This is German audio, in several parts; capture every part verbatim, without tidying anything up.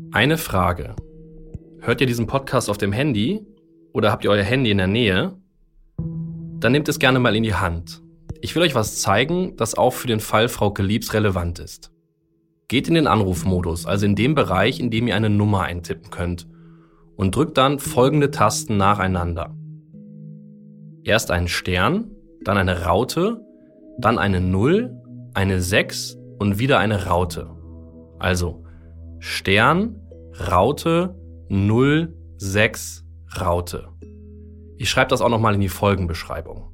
Eine Frage. Hört ihr diesen Podcast auf dem Handy oder habt ihr euer Handy in der Nähe? Dann nehmt es gerne mal in die Hand. Ich will euch was zeigen, das auch für den Fall Frauke Liebs relevant ist. Geht in den Anrufmodus, also in dem Bereich, in dem ihr eine Nummer eintippen könnt, und drückt dann folgende Tasten nacheinander. Erst einen Stern, dann eine Raute, dann eine null, eine sechs und wieder eine Raute. Also Stern, Raute, null, sechs, Raute. Ich schreibe das auch nochmal in die Folgenbeschreibung.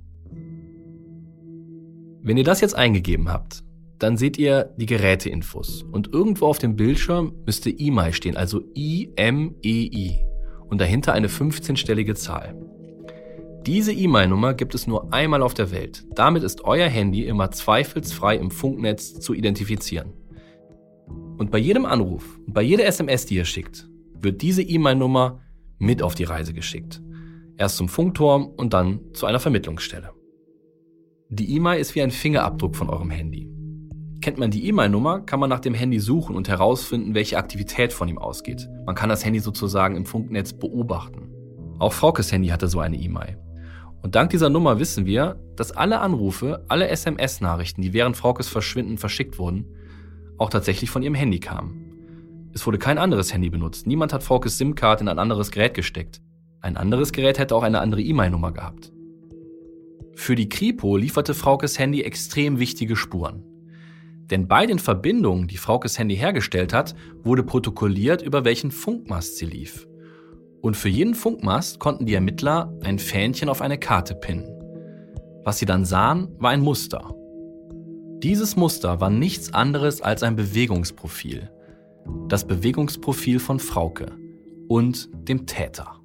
Wenn ihr das jetzt eingegeben habt, dann seht ihr die Geräteinfos und irgendwo auf dem Bildschirm müsste I M E I stehen, also I M E I und dahinter eine fünfzehnstellige Zahl. Diese I M E I-Nummer gibt es nur einmal auf der Welt. Damit ist euer Handy immer zweifelsfrei im Funknetz zu identifizieren. Und bei jedem Anruf und bei jeder S M S, die ihr schickt, wird diese I M E I-Nummer mit auf die Reise geschickt. Erst zum Funkturm und dann zu einer Vermittlungsstelle. Die I M E I ist wie ein Fingerabdruck von eurem Handy. Kennt man die I M E I-Nummer, kann man nach dem Handy suchen und herausfinden, welche Aktivität von ihm ausgeht. Man kann das Handy sozusagen im Funknetz beobachten. Auch Fraukes Handy hatte so eine I M E I. Und dank dieser Nummer wissen wir, dass alle Anrufe, alle S M S-Nachrichten, die während Fraukes Verschwinden verschickt wurden, auch tatsächlich von ihrem Handy kamen. Es wurde kein anderes Handy benutzt. Niemand hat Fraukes SIM-Card in ein anderes Gerät gesteckt. Ein anderes Gerät hätte auch eine andere I M E I-Nummer gehabt. Für die Kripo lieferte Fraukes Handy extrem wichtige Spuren. Denn bei den Verbindungen, die Fraukes Handy hergestellt hat, wurde protokolliert, über welchen Funkmast sie lief. Und für jeden Funkmast konnten die Ermittler ein Fähnchen auf eine Karte pinnen. Was sie dann sahen, war ein Muster. Dieses Muster war nichts anderes als ein Bewegungsprofil. Das Bewegungsprofil von Frauke und dem Täter.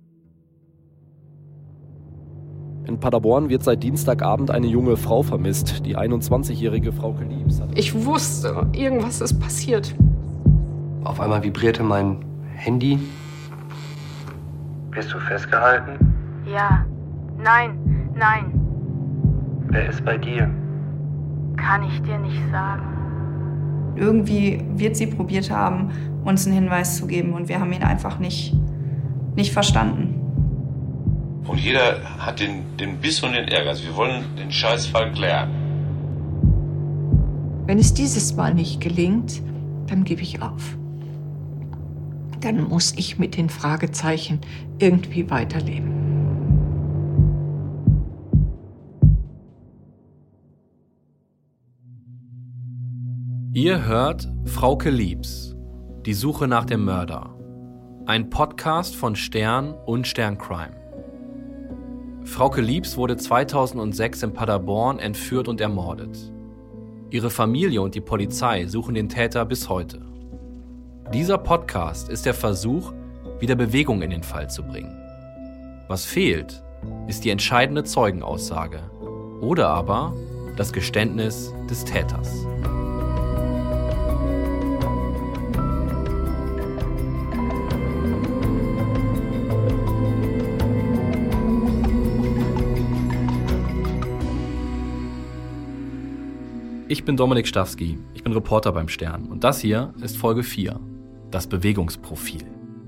In Paderborn wird seit Dienstagabend eine junge Frau vermisst, die einundzwanzigjährige Frauke Liebs. Ich wusste, irgendwas ist passiert. Auf einmal vibrierte mein Handy. Bist du festgehalten? Ja. Nein. Nein. Wer ist bei dir? Kann ich dir nicht sagen. Irgendwie wird sie probiert haben, uns einen Hinweis zu geben und wir haben ihn einfach nicht, nicht verstanden. Und jeder hat den, den Biss und den Ärger. Also wir wollen den Scheißfall klären. Wenn es dieses Mal nicht gelingt, dann gebe ich auf. Dann muss ich mit den Fragezeichen irgendwie weiterleben. Ihr hört Frauke Liebs, die Suche nach dem Mörder. Ein Podcast von Stern und Stern Crime. Frauke Liebs wurde zweitausendsechs in Paderborn entführt und ermordet. Ihre Familie und die Polizei suchen den Täter bis heute. Dieser Podcast ist der Versuch, wieder Bewegung in den Fall zu bringen. Was fehlt, ist die entscheidende Zeugenaussage oder aber das Geständnis des Täters. Ich bin Dominik Stawski, ich bin Reporter beim Stern und das hier ist Folge vier, das Bewegungsprofil.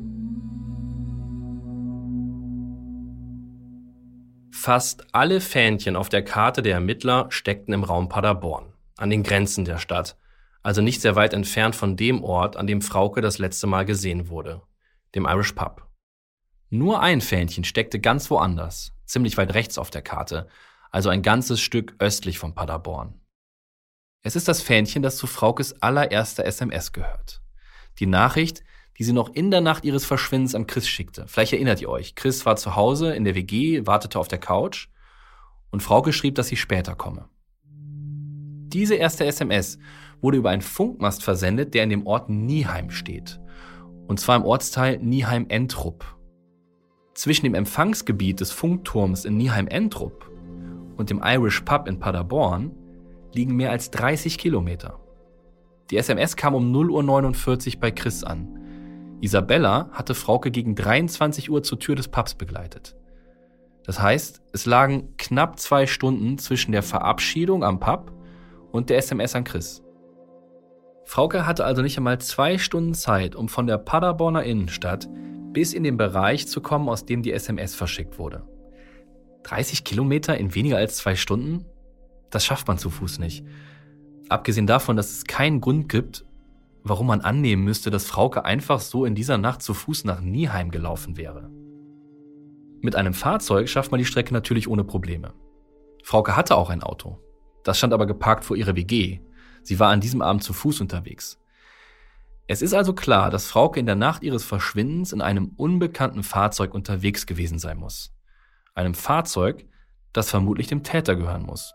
Fast alle Fähnchen auf der Karte der Ermittler steckten im Raum Paderborn, an den Grenzen der Stadt, also nicht sehr weit entfernt von dem Ort, an dem Frauke das letzte Mal gesehen wurde, dem Irish Pub. Nur ein Fähnchen steckte ganz woanders, ziemlich weit rechts auf der Karte, also ein ganzes Stück östlich von Paderborn. Es ist das Fähnchen, das zu Fraukes allererster S M S gehört. Die Nachricht, die sie noch in der Nacht ihres Verschwindens an Chris schickte. Vielleicht erinnert ihr euch, Chris war zu Hause in der W G, wartete auf der Couch und Frauke schrieb, dass sie später komme. Diese erste S M S wurde über einen Funkmast versendet, der in dem Ort Nieheim steht. Und zwar im Ortsteil Nieheim-Entrup. Zwischen dem Empfangsgebiet des Funkturms in Nieheim-Entrup und dem Irish Pub in Paderborn liegen mehr als dreißig Kilometer. Die S M S kam um null Uhr neunundvierzig bei Chris an. Isabella hatte Frauke gegen dreiundzwanzig Uhr zur Tür des Pubs begleitet. Das heißt, es lagen knapp zwei Stunden zwischen der Verabschiedung am Pub und der S M S an Chris. Frauke hatte also nicht einmal zwei Stunden Zeit, um von der Paderborner Innenstadt bis in den Bereich zu kommen, aus dem die S M S verschickt wurde. dreißig Kilometer in weniger als zwei Stunden? Das schafft man zu Fuß nicht. Abgesehen davon, dass es keinen Grund gibt, warum man annehmen müsste, dass Frauke einfach so in dieser Nacht zu Fuß nach Nieheim gelaufen wäre. Mit einem Fahrzeug schafft man die Strecke natürlich ohne Probleme. Frauke hatte auch ein Auto. Das stand aber geparkt vor ihrer W G. Sie war an diesem Abend zu Fuß unterwegs. Es ist also klar, dass Frauke in der Nacht ihres Verschwindens in einem unbekannten Fahrzeug unterwegs gewesen sein muss. Einem Fahrzeug, das vermutlich dem Täter gehören muss.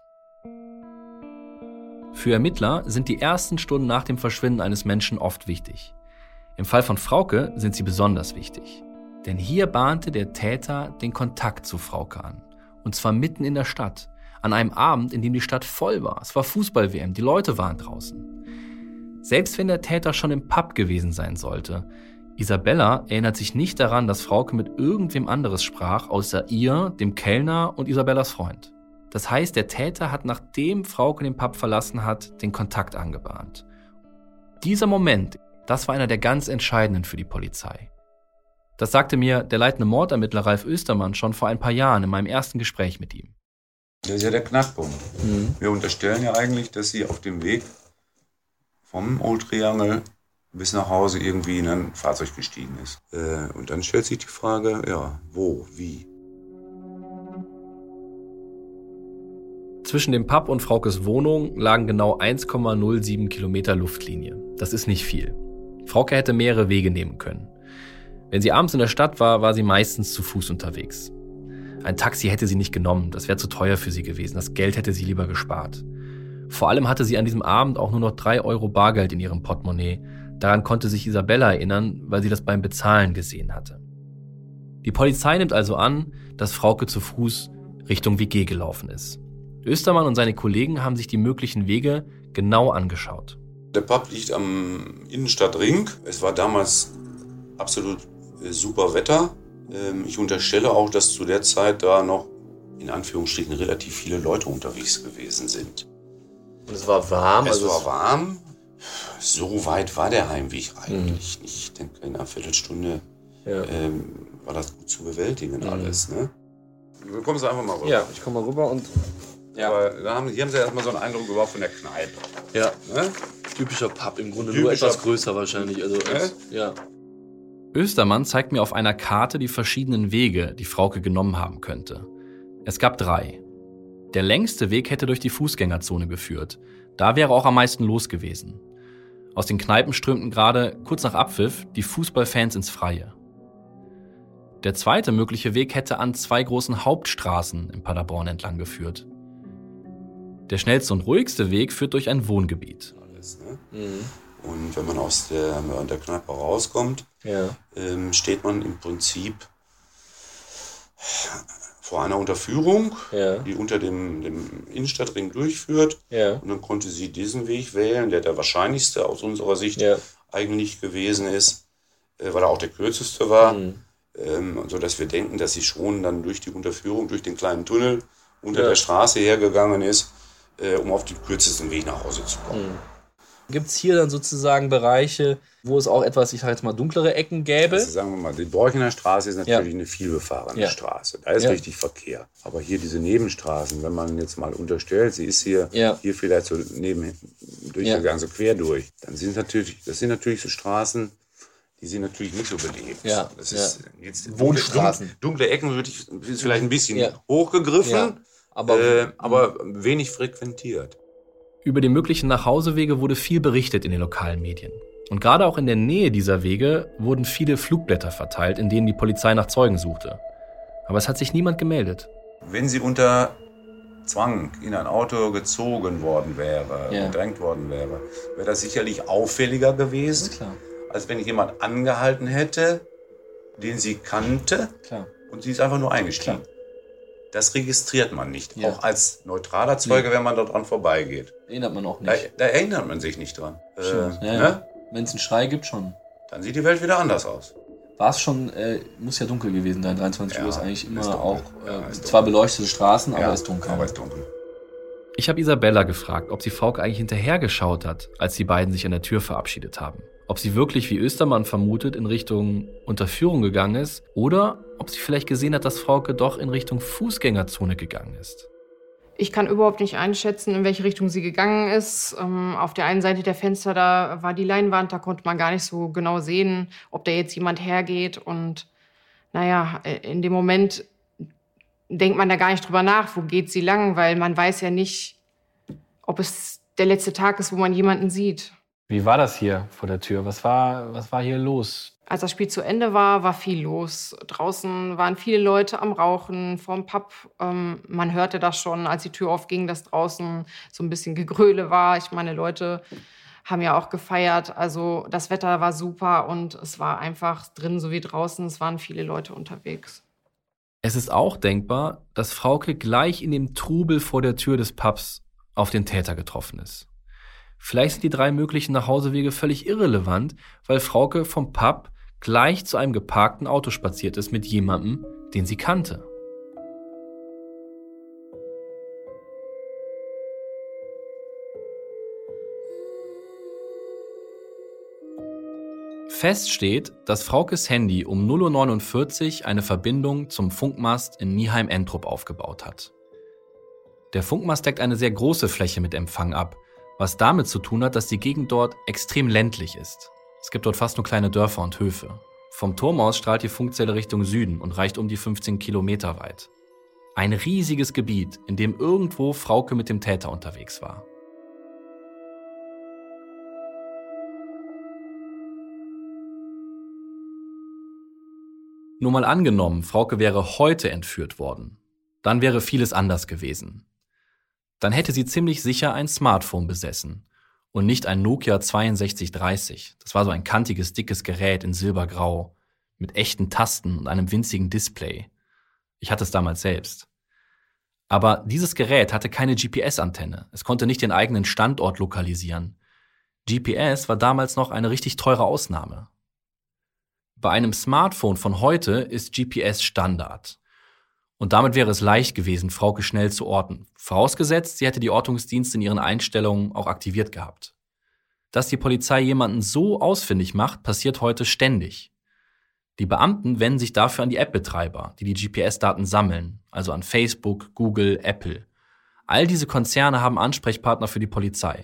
Für Ermittler sind die ersten Stunden nach dem Verschwinden eines Menschen oft wichtig. Im Fall von Frauke sind sie besonders wichtig. Denn hier bahnte der Täter den Kontakt zu Frauke an. Und zwar mitten in der Stadt. An einem Abend, in dem die Stadt voll war. Es war Fußball-W M, die Leute waren draußen. Selbst wenn der Täter schon im Pub gewesen sein sollte, Isabella erinnert sich nicht daran, dass Frauke mit irgendwem anderes sprach, außer ihr, dem Kellner und Isabellas Freund. Das heißt, der Täter hat, nachdem Frauke den Pub verlassen hat, den Kontakt angebahnt. Dieser Moment, das war einer der ganz entscheidenden für die Polizei. Das sagte mir der leitende Mordermittler Ralf Oestermann schon vor ein paar Jahren in meinem ersten Gespräch mit ihm. Das ist ja der Knackpunkt. Mhm. Wir unterstellen ja eigentlich, dass sie auf dem Weg vom Old Triangle bis nach Hause irgendwie in ein Fahrzeug gestiegen ist. Äh, und dann stellt sich die Frage, ja, wo, wie? Zwischen dem Pub und Fraukes Wohnung lagen genau eins Komma null sieben Kilometer Luftlinie. Das ist nicht viel. Frauke hätte mehrere Wege nehmen können. Wenn sie abends in der Stadt war, war sie meistens zu Fuß unterwegs. Ein Taxi hätte sie nicht genommen, das wäre zu teuer für sie gewesen. Das Geld hätte sie lieber gespart. Vor allem hatte sie an diesem Abend auch nur noch drei Euro Bargeld in ihrem Portemonnaie. Daran konnte sich Isabella erinnern, weil sie das beim Bezahlen gesehen hatte. Die Polizei nimmt also an, dass Frauke zu Fuß Richtung W G gelaufen ist. Oestermann und seine Kollegen haben sich die möglichen Wege genau angeschaut. Der Pub liegt am Innenstadtring. Es war damals absolut super Wetter. Ich unterstelle auch, dass zu der Zeit da noch in Anführungsstrichen relativ viele Leute unterwegs gewesen sind. Und es war warm? Es also war warm. So weit war der Heimweg eigentlich mhm. nicht. Ich denke, in einer Viertelstunde ja. ähm, war das gut zu bewältigen mhm. alles. Ne? Du kommst einfach mal rüber. Ja, ich komme mal rüber und... Ja. Aber da haben, hier haben sie erstmal so einen Eindruck überhaupt von der Kneipe. Ja, ne? Typischer Pub im Grunde, Typischer nur etwas größer wahrscheinlich. Also, als, ja. Oestermann zeigt mir auf einer Karte die verschiedenen Wege, die Frauke genommen haben könnte. Es gab drei. Der längste Weg hätte durch die Fußgängerzone geführt. Da wäre auch am meisten los gewesen. Aus den Kneipen strömten gerade, kurz nach Abpfiff, die Fußballfans ins Freie. Der zweite mögliche Weg hätte an zwei großen Hauptstraßen in Paderborn entlang geführt. Der schnellste und ruhigste Weg führt durch ein Wohngebiet. Alles, ne? Mhm. Und wenn man aus der, der Kneipe rauskommt, ja. ähm, steht man im Prinzip vor einer Unterführung, ja. die unter dem, dem Innenstadtring durchführt. Ja. Und dann konnte sie diesen Weg wählen, der der wahrscheinlichste aus unserer Sicht ja. eigentlich gewesen ist, äh, weil er auch der kürzeste war. Mhm. Ähm, sodass wir denken, dass sie schon dann durch die Unterführung, durch den kleinen Tunnel unter ja. der Straße hergegangen ist, äh, um auf den kürzesten Weg nach Hause zu kommen. Mhm. Gibt es hier dann sozusagen Bereiche, wo es auch etwas, ich sage jetzt mal, dunklere Ecken gäbe? Also sagen wir mal, die Borchener Straße ist natürlich ja. eine vielbefahrene ja. Straße. Da ist ja. richtig Verkehr. Aber hier diese Nebenstraßen, wenn man jetzt mal unterstellt, sie ist hier, ja. hier vielleicht so neben durchgegangen, ja. so quer durch, dann sind natürlich, das sind natürlich so Straßen, die sind natürlich nicht so belebt. Ja. Das ist ja. jetzt Wohnstraßen. Dunkle, dunkle Ecken würde ich, ist vielleicht ein bisschen ja. hochgegriffen, ja. aber, äh, aber wenig frequentiert. Über die möglichen Nachhausewege wurde viel berichtet in den lokalen Medien. Und gerade auch in der Nähe dieser Wege wurden viele Flugblätter verteilt, in denen die Polizei nach Zeugen suchte. Aber es hat sich niemand gemeldet. Wenn sie unter Zwang in ein Auto gezogen worden wäre, ja. gedrängt worden wäre, wäre das sicherlich auffälliger gewesen, klar. als wenn jemand angehalten hätte, den sie kannte, klar. und sie ist einfach nur eingestiegen. Klar. Das registriert man nicht. Ja. Auch als neutraler Zeuge, nee. wenn man dort dran vorbeigeht. Erinnert man auch nicht. Da, da erinnert man sich nicht dran. Äh, ja, ja. ne? Wenn es einen Schrei gibt, schon. Dann sieht die Welt wieder anders aus. War es schon, äh, muss ja dunkel gewesen sein. dreiundzwanzig ja, Uhr ist eigentlich immer ist auch, ja, äh, ist zwar beleuchtete Straßen, aber ja, ist dunkel. Aber ist dunkel. Ich habe Isabella gefragt, ob sie Frauke eigentlich hinterhergeschaut hat, als die beiden sich an der Tür verabschiedet haben. Ob sie wirklich, wie Östermann vermutet, in Richtung Unterführung gegangen ist oder ob sie vielleicht gesehen hat, dass Frauke doch in Richtung Fußgängerzone gegangen ist. Ich kann überhaupt nicht einschätzen, in welche Richtung sie gegangen ist. Ähm, auf der einen Seite der Fenster, da war die Leinwand, da konnte man gar nicht so genau sehen, ob da jetzt jemand hergeht. Und naja, in dem Moment denkt man da gar nicht drüber nach, wo geht sie lang, weil man weiß ja nicht, ob es der letzte Tag ist, wo man jemanden sieht. Wie war das hier vor der Tür? Was war, was war hier los? Als das Spiel zu Ende war, war viel los. Draußen waren viele Leute am Rauchen, vorm Pub. Ähm, man hörte das schon, als die Tür aufging, dass draußen so ein bisschen Gegröle war. Ich meine, Leute haben ja auch gefeiert. Also das Wetter war super und es war einfach drin so wie draußen. Es waren viele Leute unterwegs. Es ist auch denkbar, dass Frauke gleich in dem Trubel vor der Tür des Pubs auf den Täter getroffen ist. Vielleicht sind die drei möglichen Nachhausewege völlig irrelevant, weil Frauke vom Pub gleich zu einem geparkten Auto spaziert ist mit jemandem, den sie kannte. Fest steht, dass Fraukes Handy um null Uhr neunundvierzig eine Verbindung zum Funkmast in Nieheim-Entrup aufgebaut hat. Der Funkmast deckt eine sehr große Fläche mit Empfang ab, was damit zu tun hat, dass die Gegend dort extrem ländlich ist. Es gibt dort fast nur kleine Dörfer und Höfe. Vom Turm aus strahlt die Funkzelle Richtung Süden und reicht um die fünfzehn Kilometer weit. Ein riesiges Gebiet, in dem irgendwo Frauke mit dem Täter unterwegs war. Nur mal angenommen, Frauke wäre heute entführt worden. Dann wäre vieles anders gewesen. Dann hätte sie ziemlich sicher ein Smartphone besessen und nicht ein Nokia zweiundsechzig dreißig. Das war so ein kantiges, dickes Gerät in silbergrau mit echten Tasten und einem winzigen Display. Ich hatte es damals selbst. Aber dieses Gerät hatte keine G P S-Antenne. Es konnte nicht den eigenen Standort lokalisieren. G P S war damals noch eine richtig teure Ausnahme. Bei einem Smartphone von heute ist G P S Standard. Und damit wäre es leicht gewesen, Frauke schnell zu orten. Vorausgesetzt, sie hätte die Ortungsdienste in ihren Einstellungen auch aktiviert gehabt. Dass die Polizei jemanden so ausfindig macht, passiert heute ständig. Die Beamten wenden sich dafür an die App-Betreiber, die die G P S-Daten sammeln, also an Facebook, Google, Apple. All diese Konzerne haben Ansprechpartner für die Polizei.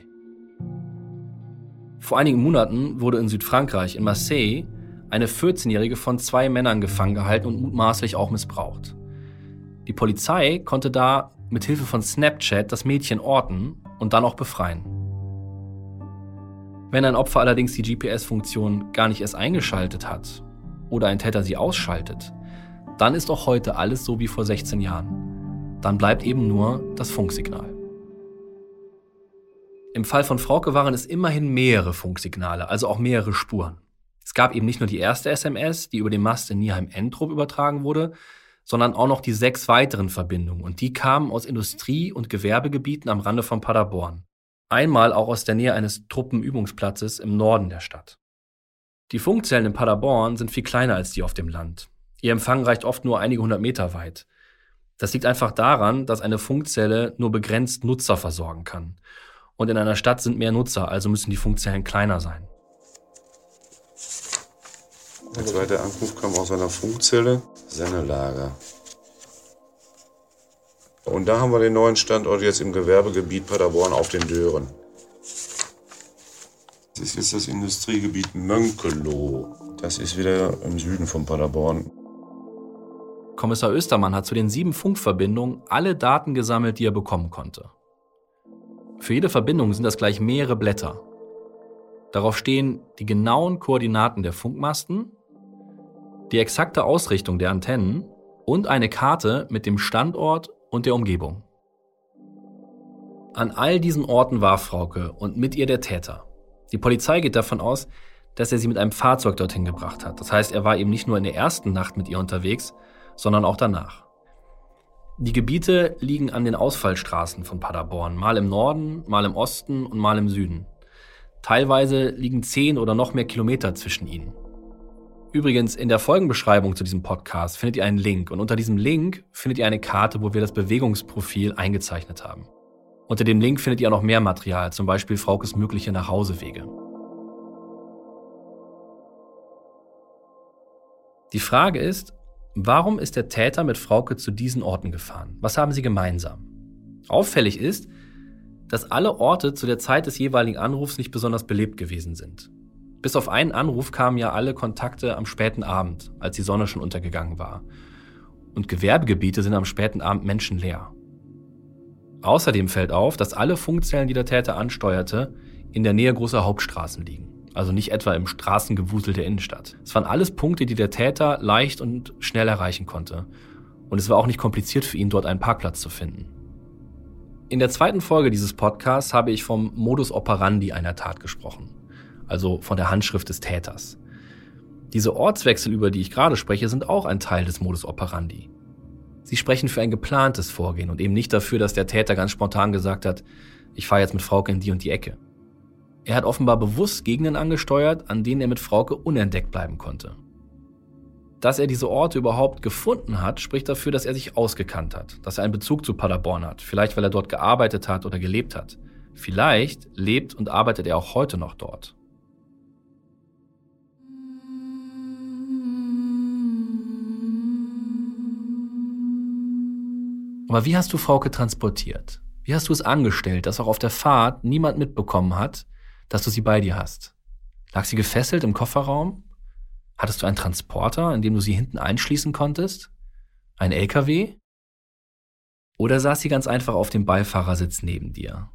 Vor einigen Monaten wurde in Südfrankreich, in Marseille, eine vierzehnjährige von zwei Männern gefangen gehalten und mutmaßlich auch missbraucht. Die Polizei konnte da mit Hilfe von Snapchat das Mädchen orten und dann auch befreien. Wenn ein Opfer allerdings die G P S-Funktion gar nicht erst eingeschaltet hat oder ein Täter sie ausschaltet, dann ist auch heute alles so wie vor sechzehn Jahren. Dann bleibt eben nur das Funksignal. Im Fall von Frauke waren es immerhin mehrere Funksignale, also auch mehrere Spuren. Es gab eben nicht nur die erste S M S, die über den Mast in Nieheim-Entrup übertragen wurde, sondern auch noch die sechs weiteren Verbindungen. Und die kamen aus Industrie- und Gewerbegebieten am Rande von Paderborn. Einmal auch aus der Nähe eines Truppenübungsplatzes im Norden der Stadt. Die Funkzellen in Paderborn sind viel kleiner als die auf dem Land. Ihr Empfang reicht oft nur einige hundert Meter weit. Das liegt einfach daran, dass eine Funkzelle nur begrenzt Nutzer versorgen kann. Und in einer Stadt sind mehr Nutzer, also müssen die Funkzellen kleiner sein. Der zweite Anruf kam aus einer Funkzelle, Sennelager. Und da haben wir den neuen Standort jetzt im Gewerbegebiet Paderborn auf den Dören. Das ist jetzt das Industriegebiet Mönkeloh. Das ist wieder im Süden von Paderborn. Kommissar Östermann hat zu den sieben Funkverbindungen alle Daten gesammelt, die er bekommen konnte. Für jede Verbindung sind das gleich mehrere Blätter. Darauf stehen die genauen Koordinaten der Funkmasten, die exakte Ausrichtung der Antennen und eine Karte mit dem Standort und der Umgebung. An all diesen Orten war Frauke und mit ihr der Täter. Die Polizei geht davon aus, dass er sie mit einem Fahrzeug dorthin gebracht hat. Das heißt, er war eben nicht nur in der ersten Nacht mit ihr unterwegs, sondern auch danach. Die Gebiete liegen an den Ausfallstraßen von Paderborn, mal im Norden, mal im Osten und mal im Süden. Teilweise liegen zehn oder noch mehr Kilometer zwischen ihnen. Übrigens, in der Folgenbeschreibung zu diesem Podcast findet ihr einen Link und unter diesem Link findet ihr eine Karte, wo wir das Bewegungsprofil eingezeichnet haben. Unter dem Link findet ihr auch noch mehr Material, zum Beispiel Fraukes mögliche Nachhausewege. Die Frage ist, warum ist der Täter mit Frauke zu diesen Orten gefahren? Was haben sie gemeinsam? Auffällig ist, dass alle Orte zu der Zeit des jeweiligen Anrufs nicht besonders belebt gewesen sind. Bis auf einen Anruf kamen ja alle Kontakte am späten Abend, als die Sonne schon untergegangen war. Und Gewerbegebiete sind am späten Abend menschenleer. Außerdem fällt auf, dass alle Funkzellen, die der Täter ansteuerte, in der Nähe großer Hauptstraßen liegen. Also nicht etwa im Straßengewusel der Innenstadt. Es waren alles Punkte, die der Täter leicht und schnell erreichen konnte. Und es war auch nicht kompliziert für ihn, dort einen Parkplatz zu finden. In der zweiten Folge dieses Podcasts habe ich vom Modus operandi einer Tat gesprochen. Also von der Handschrift des Täters. Diese Ortswechsel, über die ich gerade spreche, sind auch ein Teil des Modus operandi. Sie sprechen für ein geplantes Vorgehen und eben nicht dafür, dass der Täter ganz spontan gesagt hat, ich fahre jetzt mit Frauke in die und die Ecke. Er hat offenbar bewusst Gegenden angesteuert, an denen er mit Frauke unentdeckt bleiben konnte. Dass er diese Orte überhaupt gefunden hat, spricht dafür, dass er sich ausgekannt hat, dass er einen Bezug zu Paderborn hat, vielleicht weil er dort gearbeitet hat oder gelebt hat. Vielleicht lebt und arbeitet er auch heute noch dort. Aber wie hast du Frauke transportiert? Wie hast du es angestellt, dass auch auf der Fahrt niemand mitbekommen hat, dass du sie bei dir hast? Lag sie gefesselt im Kofferraum? Hattest du einen Transporter, in dem du sie hinten einschließen konntest? Ein L K W? Oder saß sie ganz einfach auf dem Beifahrersitz neben dir?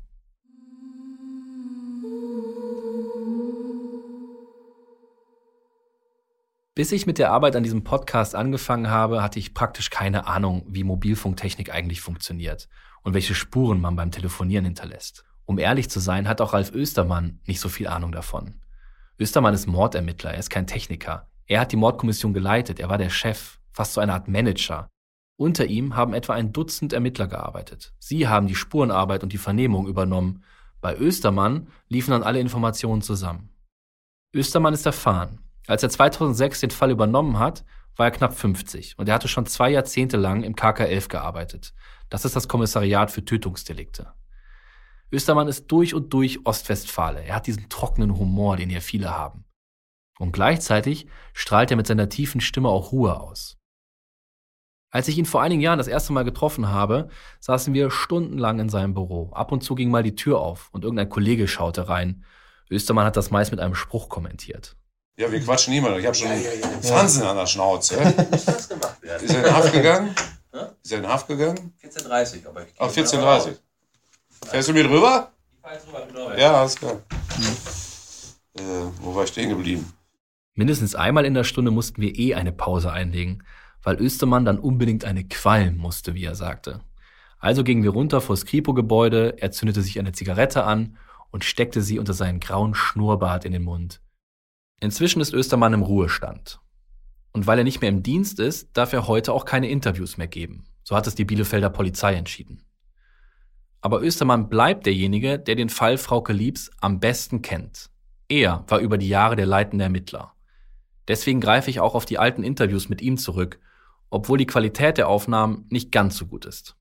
Bis ich mit der Arbeit an diesem Podcast angefangen habe, hatte ich praktisch keine Ahnung, wie Mobilfunktechnik eigentlich funktioniert und welche Spuren man beim Telefonieren hinterlässt. Um ehrlich zu sein, hat auch Ralf Oestermann nicht so viel Ahnung davon. Oestermann ist Mordermittler, er ist kein Techniker. Er hat die Mordkommission geleitet, er war der Chef, fast so eine Art Manager. Unter ihm haben etwa ein Dutzend Ermittler gearbeitet. Sie haben die Spurenarbeit und die Vernehmung übernommen. Bei Oestermann liefen dann alle Informationen zusammen. Oestermann ist erfahren. Als er zweitausendsechs den Fall übernommen hat, war er knapp fünfzig und er hatte schon zwei Jahrzehnte lang im K K elf gearbeitet. Das ist das Kommissariat für Tötungsdelikte. Oestermann ist durch und durch Ostwestfale. Er hat diesen trockenen Humor, den hier viele haben. Und gleichzeitig strahlt er mit seiner tiefen Stimme auch Ruhe aus. Als ich ihn vor einigen Jahren das erste Mal getroffen habe, saßen wir stundenlang in seinem Büro. Ab und zu ging mal die Tür auf und irgendein Kollege schaute rein. Oestermann hat das meist mit einem Spruch kommentiert. Ja, wir quatschen immer noch. Ich habe schon Ja, ja, ja. Fransen an der Schnauze. Muss das gemacht werden. Ist er in Haft gegangen? Hä? Ist er in Haft gegangen? vierzehn Uhr dreißig, aber ich Ach, vierzehn Uhr dreißig. Fährst du mit rüber? Ich fahr jetzt rüber, genau. Ja, alles klar. Äh, wo war ich stehen geblieben? Mindestens einmal in der Stunde mussten wir eh eine Pause einlegen, weil Oestermann dann unbedingt eine qualmen musste, wie er sagte. Also gingen wir runter vor das Kripo-Gebäude, er zündete sich eine Zigarette an und steckte sie unter seinen grauen Schnurrbart in den Mund. Inzwischen ist Oestermann im Ruhestand. Und weil er nicht mehr im Dienst ist, darf er heute auch keine Interviews mehr geben. So hat es die Bielefelder Polizei entschieden. Aber Oestermann bleibt derjenige, der den Fall Frauke Liebs am besten kennt. Er war über die Jahre der leitende Ermittler. Deswegen greife ich auch auf die alten Interviews mit ihm zurück, obwohl die Qualität der Aufnahmen nicht ganz so gut ist.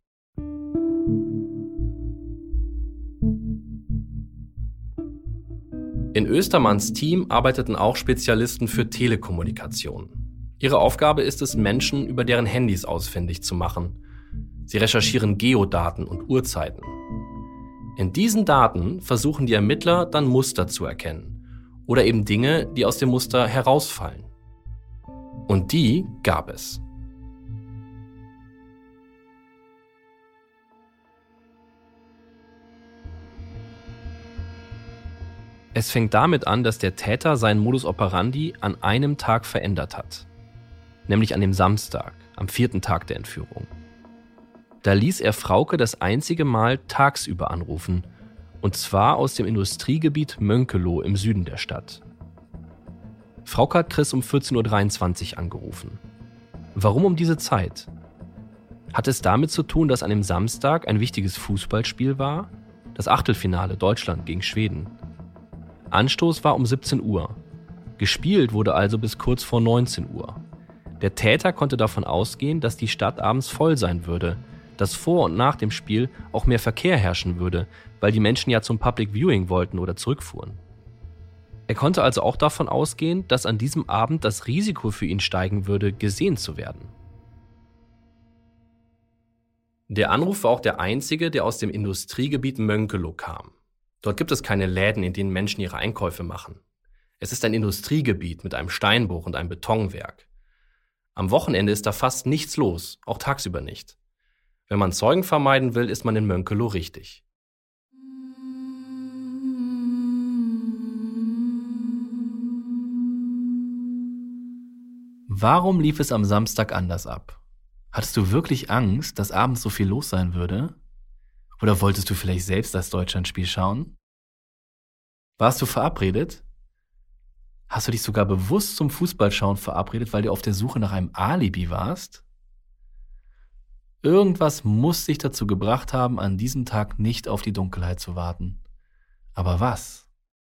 In Oestermanns Team arbeiteten auch Spezialisten für Telekommunikation. Ihre Aufgabe ist es, Menschen über deren Handys ausfindig zu machen. Sie recherchieren Geodaten und Uhrzeiten. In diesen Daten versuchen die Ermittler dann Muster zu erkennen oder eben Dinge, die aus dem Muster herausfallen. Und die gab es. Es fängt damit an, dass der Täter seinen Modus operandi an einem Tag verändert hat. Nämlich an dem Samstag, am vierten Tag der Entführung. Da ließ er Frauke das einzige Mal tagsüber anrufen, und zwar aus dem Industriegebiet Mönkeloh im Süden der Stadt. Frauke hat Chris um vierzehn Uhr dreiundzwanzig angerufen. Warum um diese Zeit? Hat es damit zu tun, dass an dem Samstag ein wichtiges Fußballspiel war? Das Achtelfinale Deutschland gegen Schweden. Anstoß war um siebzehn Uhr. Gespielt wurde also bis kurz vor neunzehn Uhr. Der Täter konnte davon ausgehen, dass die Stadt abends voll sein würde. dass vor und nach dem Spiel auch mehr Verkehr herrschen würde, weil die Menschen ja zum Public Viewing wollten oder zurückfuhren. Er konnte also auch davon ausgehen, dass an diesem Abend das Risiko für ihn steigen würde, gesehen zu werden. Der Anruf war auch der einzige, der aus dem Industriegebiet Mönkelo kam. Dort gibt es keine Läden, in denen Menschen ihre Einkäufe machen. Es ist ein Industriegebiet mit einem Steinbruch und einem Betonwerk. Am Wochenende ist da fast nichts los, auch tagsüber nicht. Wenn man Zeugen vermeiden will, ist man in Mönkelo richtig. Warum lief es am Samstag anders ab? Hattest du wirklich Angst, dass abends so viel los sein würde? Oder wolltest du vielleicht selbst das Deutschlandspiel schauen? Warst du verabredet? Hast du dich sogar bewusst zum Fußballschauen verabredet, weil du auf der Suche nach einem Alibi warst? Irgendwas muss dich dazu gebracht haben, an diesem Tag nicht auf die Dunkelheit zu warten. Aber was?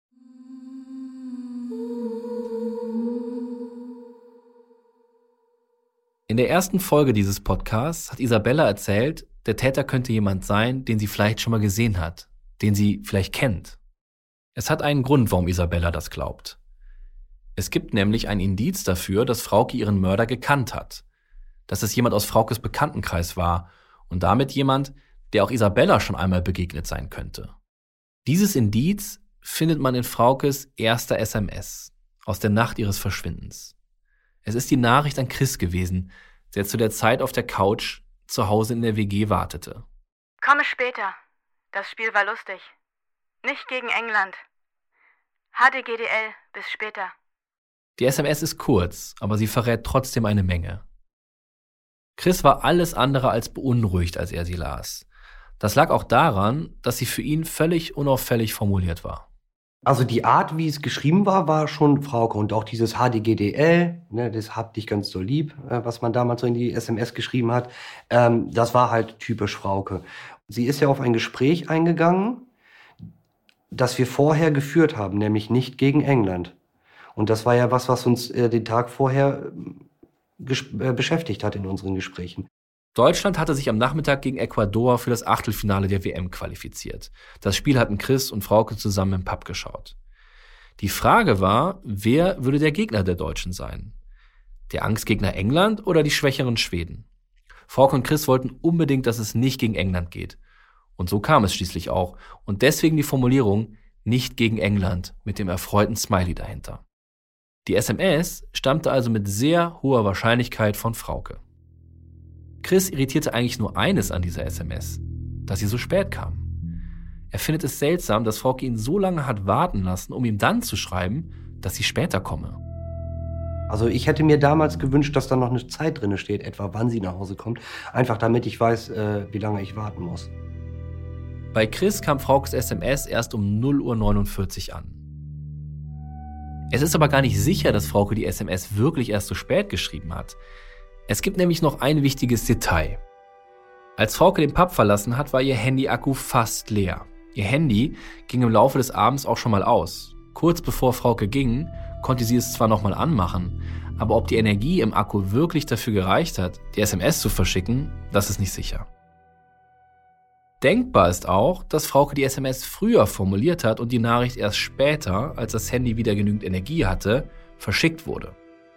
In der ersten Folge dieses Podcasts hat Isabella erzählt, der Täter könnte jemand sein, den sie vielleicht schon mal gesehen hat, den sie vielleicht kennt. Es hat einen Grund, warum Isabella das glaubt. Es gibt nämlich ein Indiz dafür, dass Frauke ihren Mörder gekannt hat. Dass es jemand aus Fraukes Bekanntenkreis war und damit jemand, der auch Isabella schon einmal begegnet sein könnte. Dieses Indiz findet man in Fraukes erster S M S aus der Nacht ihres Verschwindens. Es ist die Nachricht an Chris gewesen, der zu der Zeit auf der Couch zu Hause in der W G wartete. Komme später. Das Spiel war lustig. Nicht gegen England. H D G D L, bis später. Die S M S ist kurz, aber sie verrät trotzdem eine Menge. Chris war alles andere als beunruhigt, als er sie las. Das lag auch daran, dass sie für ihn völlig unauffällig formuliert war. Also die Art, wie es geschrieben war, war schon Frauke. Und auch dieses H D G D L, ne, das hab dich ganz so lieb, äh, was man damals so in die S M S geschrieben hat, ähm, das war halt typisch Frauke. Sie ist ja auf ein Gespräch eingegangen, das wir vorher geführt haben, nämlich nicht gegen England. Und das war ja was, was uns äh, den Tag vorher äh, beschäftigt hat in unseren Gesprächen. Deutschland hatte sich am Nachmittag gegen Ecuador für das Achtelfinale der W M qualifiziert. Das Spiel hatten Chris und Frauke zusammen im Pub geschaut. Die Frage war, wer würde der Gegner der Deutschen sein? Der Angstgegner England oder die schwächeren Schweden? Frauke und Chris wollten unbedingt, dass es nicht gegen England geht. Und so kam es schließlich auch. Und deswegen die Formulierung, nicht gegen England, mit dem erfreuten Smiley dahinter. Die S M S stammte also mit sehr hoher Wahrscheinlichkeit von Frauke. Chris irritierte eigentlich nur eines an dieser S M S, dass sie so spät kam. Er findet es seltsam, dass Frauke ihn so lange hat warten lassen, um ihm dann zu schreiben, dass sie später komme. Also ich hätte mir damals gewünscht, dass da noch eine Zeit drin steht, etwa wann sie nach Hause kommt, einfach damit ich weiß, äh, wie lange ich warten muss. Bei Chris kam Fraukes S M S erst um null Uhr neunundvierzig an. Es ist aber gar nicht sicher, dass Frauke die S M S wirklich erst so spät geschrieben hat. Es gibt nämlich noch ein wichtiges Detail. Als Frauke den Pub verlassen hat, war ihr Handy-Akku fast leer. Ihr Handy ging im Laufe des Abends auch schon mal aus. Kurz bevor Frauke ging, konnte sie es zwar nochmal anmachen, aber ob die Energie im Akku wirklich dafür gereicht hat, die S M S zu verschicken, das ist nicht sicher. Denkbar ist auch, dass Frauke die S M S früher formuliert hat und die Nachricht erst später, als das Handy wieder genügend Energie hatte, verschickt wurde.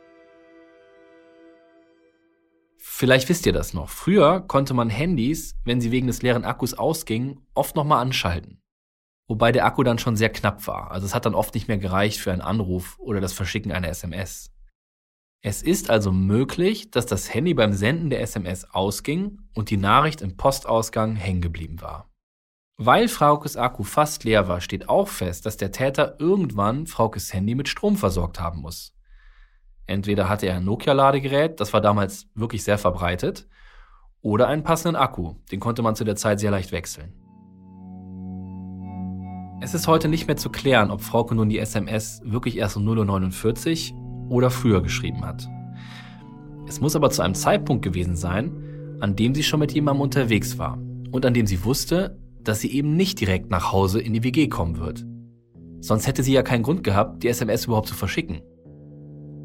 Vielleicht wisst ihr das noch. Früher konnte man Handys, wenn sie wegen des leeren Akkus ausgingen, oft nochmal anschalten. Wobei der Akku dann schon sehr knapp war. Also es hat dann oft nicht mehr gereicht für einen Anruf oder das Verschicken einer S M S. Es ist also möglich, dass das Handy beim Senden der S M S ausging und die Nachricht im Postausgang hängen geblieben war. Weil Fraukes Akku fast leer war, steht auch fest, dass der Täter irgendwann Fraukes Handy mit Strom versorgt haben muss. Entweder hatte er ein Nokia-Ladegerät, das war damals wirklich sehr verbreitet, oder einen passenden Akku, den konnte man zu der Zeit sehr leicht wechseln. Es ist heute nicht mehr zu klären, ob Frauke nun die S M S wirklich erst um null Uhr neunundvierzig oder früher geschrieben hat. Es muss aber zu einem Zeitpunkt gewesen sein, an dem sie schon mit jemandem unterwegs war und an dem sie wusste, dass sie eben nicht direkt nach Hause in die W G kommen wird. Sonst hätte sie ja keinen Grund gehabt, die S M S überhaupt zu verschicken.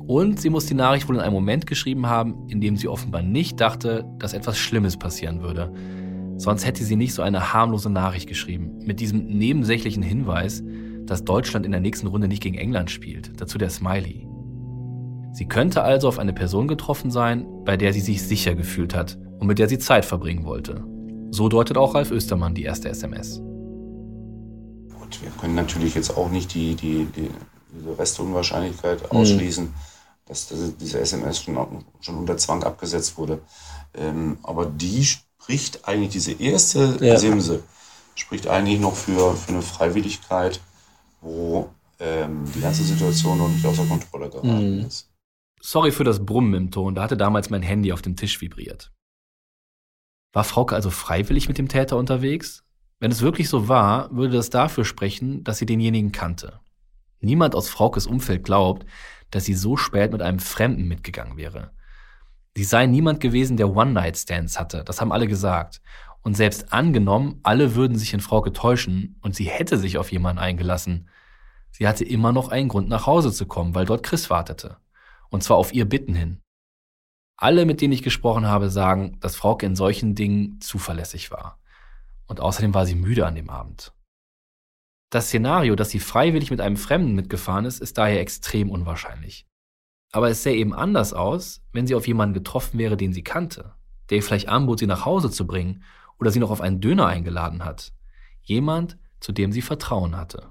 Und sie muss die Nachricht wohl in einem Moment geschrieben haben, in dem sie offenbar nicht dachte, dass etwas Schlimmes passieren würde. Sonst hätte sie nicht so eine harmlose Nachricht geschrieben, mit diesem nebensächlichen Hinweis, dass Deutschland in der nächsten Runde nicht gegen England spielt, dazu der Smiley. Sie könnte also auf eine Person getroffen sein, bei der sie sich sicher gefühlt hat und mit der sie Zeit verbringen wollte. So deutet auch Ralf Östermann die erste S M S. Gut, wir können natürlich jetzt auch nicht die, die, die diese Restunwahrscheinlichkeit ausschließen, mhm. dass diese S M S schon, schon unter Zwang abgesetzt wurde. Ähm, aber die spricht eigentlich, diese erste ja. Simse, spricht eigentlich noch für, für eine Freiwilligkeit, wo ähm, die ganze Situation noch nicht außer Kontrolle geraten mhm. ist. Sorry für das Brummen im Ton, da hatte damals mein Handy auf dem Tisch vibriert. War Frauke also freiwillig mit dem Täter unterwegs? Wenn es wirklich so war, würde das dafür sprechen, dass sie denjenigen kannte. Niemand aus Fraukes Umfeld glaubt, dass sie so spät mit einem Fremden mitgegangen wäre. Sie sei niemand gewesen, der One-Night-Stands hatte, das haben alle gesagt. Und selbst angenommen, alle würden sich in Frauke täuschen und sie hätte sich auf jemanden eingelassen. Sie hatte immer noch einen Grund, nach Hause zu kommen, weil dort Chris wartete. Und zwar auf ihr Bitten hin. Alle, mit denen ich gesprochen habe, sagen, dass Frauke in solchen Dingen zuverlässig war. Und außerdem war sie müde an dem Abend. Das Szenario, dass sie freiwillig mit einem Fremden mitgefahren ist, ist daher extrem unwahrscheinlich. Aber es sähe eben anders aus, wenn sie auf jemanden getroffen wäre, den sie kannte, der ihr vielleicht anbot, sie nach Hause zu bringen oder sie noch auf einen Döner eingeladen hat. Jemand, zu dem sie Vertrauen hatte.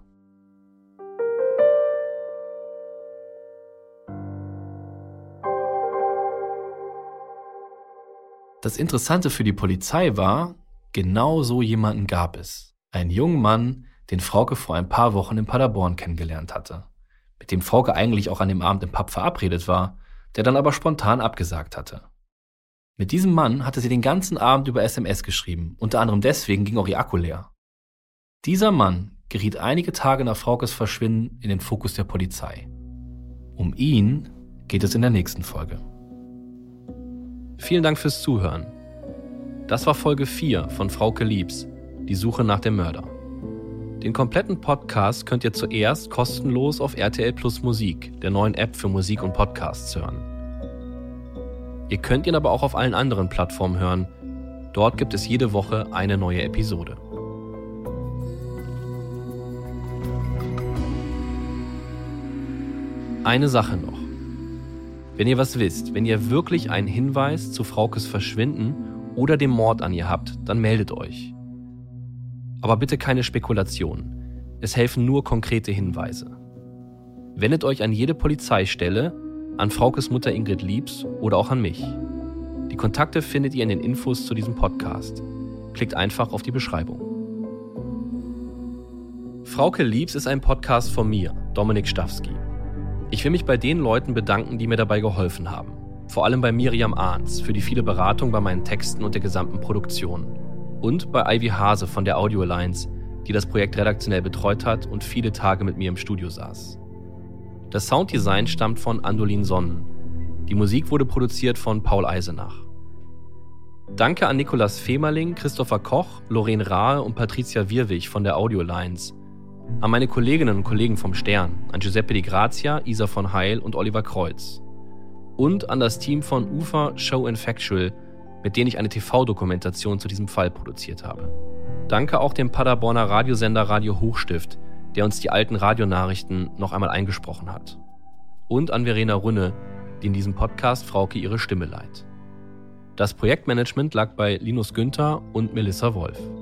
Das Interessante für die Polizei war, genau so jemanden gab es. Einen jungen Mann, den Frauke vor ein paar Wochen in Paderborn kennengelernt hatte. Mit dem Frauke eigentlich auch an dem Abend im Pub verabredet war, der dann aber spontan abgesagt hatte. Mit diesem Mann hatte sie den ganzen Abend über S M S geschrieben, unter anderem deswegen ging auch ihr Akku leer. Dieser Mann geriet einige Tage nach Fraukes Verschwinden in den Fokus der Polizei. Um ihn geht es in der nächsten Folge. Vielen Dank fürs Zuhören. Das war Folge vier von Frauke Liebs, die Suche nach dem Mörder. Den kompletten Podcast könnt ihr zuerst kostenlos auf R T L Plus Musik, der neuen App für Musik und Podcasts, hören. Ihr könnt ihn aber auch auf allen anderen Plattformen hören. Dort gibt es jede Woche eine neue Episode. Eine Sache noch. Wenn ihr was wisst, wenn ihr wirklich einen Hinweis zu Fraukes Verschwinden oder dem Mord an ihr habt, dann meldet euch. Aber bitte keine Spekulationen. Es helfen nur konkrete Hinweise. Wendet euch an jede Polizeistelle, an Fraukes Mutter Ingrid Liebs oder auch an mich. Die Kontakte findet ihr in den Infos zu diesem Podcast. Klickt einfach auf die Beschreibung. Frauke Liebs ist ein Podcast von mir, Dominik Stawski. Ich will mich bei den Leuten bedanken, die mir dabei geholfen haben. Vor allem bei Miriam Ahns für die viele Beratung bei meinen Texten und der gesamten Produktion. Und bei Ivy Hase von der Audio Alliance, die das Projekt redaktionell betreut hat und viele Tage mit mir im Studio saß. Das Sounddesign stammt von Andolin Sonnen. Die Musik wurde produziert von Paul Eisenach. Danke an Nikolaus Femerling, Christopher Koch, Lorraine Rahe und Patricia Wirwig von der Audio Alliance. An meine Kolleginnen und Kollegen vom Stern, an Giuseppe Di Grazia, Isa von Heil und Oliver Kreuz. Und an das Team von Ufer Show and Factual, mit denen ich eine T V-Dokumentation zu diesem Fall produziert habe. Danke auch dem Paderborner Radiosender Radio Hochstift, der uns die alten Radionachrichten noch einmal eingesprochen hat. Und an Verena Rünne, die in diesem Podcast Frauke ihre Stimme leiht. Das Projektmanagement lag bei Linus Günther und Melissa Wolf.